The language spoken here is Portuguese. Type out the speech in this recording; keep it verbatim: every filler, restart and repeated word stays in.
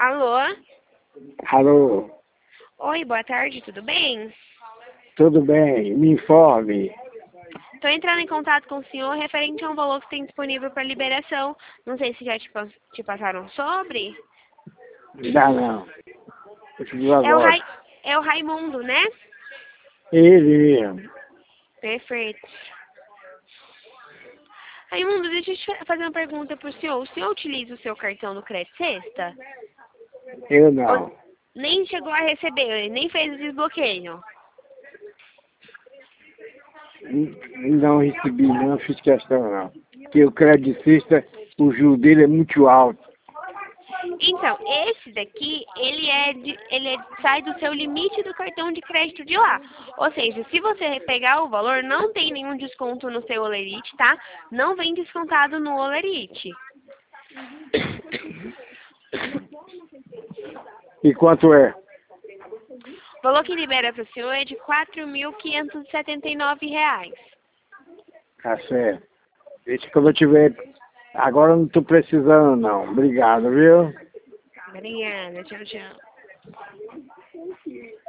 Alô? Alô, Oi, boa tarde, tudo bem? tudo bem? Me informe. Estou entrando em contato com o senhor referente a um valor que tem disponível para liberação. Não sei se já te, pas- te passaram sobre. Já não. Eu te digo É o, agora. Rai, é o Raimundo, né? Ele mesmo. Perfeito. Raimundo, deixa eu te fazer uma pergunta para o senhor. O senhor utiliza o seu cartão do Crédito Sexta? Eu Ou não. nem chegou a receber, nem fez o desbloqueio? N- Não recebi, não fiz questão não. Porque o credicista, o juro dele é muito alto. Então, esse daqui, ele é de, ele é, sai do seu limite do cartão de crédito de lá. Ou seja, se você pegar o valor, não tem nenhum desconto no seu Olerite, tá? Não vem descontado no Olerite. E quanto é? O valor que libera para o senhor é de quatro mil quinhentos e setenta e nove reais. Tá certo. Deixa quando eu tiver. Agora eu não estou precisando não. Obrigado, viu? Obrigada, tchau, tchau.